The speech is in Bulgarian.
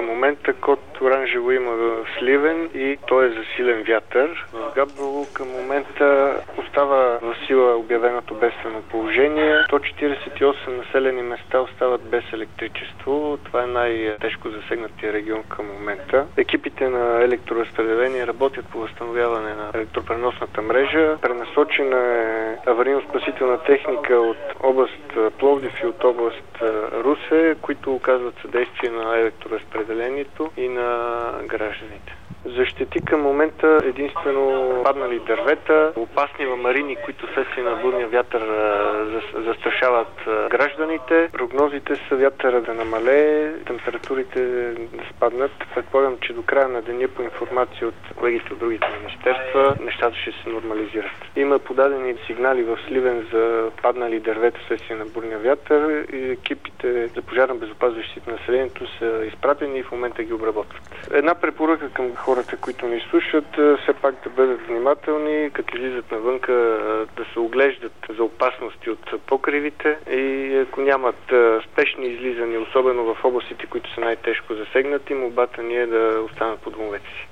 Към момента код оранжево има в Сливен и той е за силен вятър. В Габрово към момента остава в сила обявеното бедствено положение. 148 населени места остават без електричество. Това е най-тежко засегнатия регион към момента. Екипите на електроразпределение работят по възстановяване на електропреносната мрежа. Пренасочена е аварийно-спасителна техника от област Пловдив и от област Русе, които оказват съдействие на електроразпределението и на гражданите. За щети към момента единствено паднали дървета, опасни ламарини, които вследствие на бурния вятър застрашават гражданите. Прогнозите са вятъра да намалее, температурите да спаднат. Предполагам, че до края на деня по информация от колегите от другите министерства нещата ще се нормализират. Има подадени сигнали в Сливен за паднали дървета вследствие на бурния вятър и екипите за пожарна безопасност и защита на населението са изпратени и в момента ги обработват. Една препоръка към хората, които ни слушат, все пак да бъдат внимателни, като излизат навънка, да се оглеждат за опасности от покривите и ако нямат спешни излизания, особено в областите, които са най-тежко засегнати, молбата ни е да останат по домовете си.